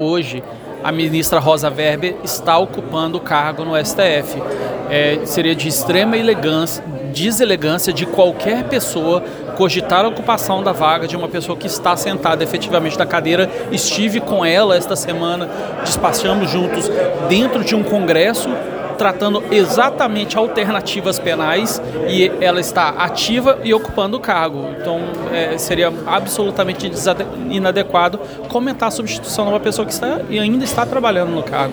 Hoje, a ministra Rosa Weber está ocupando o cargo no STF. Seria de extrema deselegância de qualquer pessoa cogitar a ocupação da vaga de uma pessoa que está sentada efetivamente na cadeira. Estive com ela esta semana, despachamos juntos dentro de um congresso, tratando exatamente alternativas penais, e ela está ativa e ocupando o cargo. Então, seria absolutamente inadequado comentar a substituição de uma pessoa que ainda está trabalhando no cargo.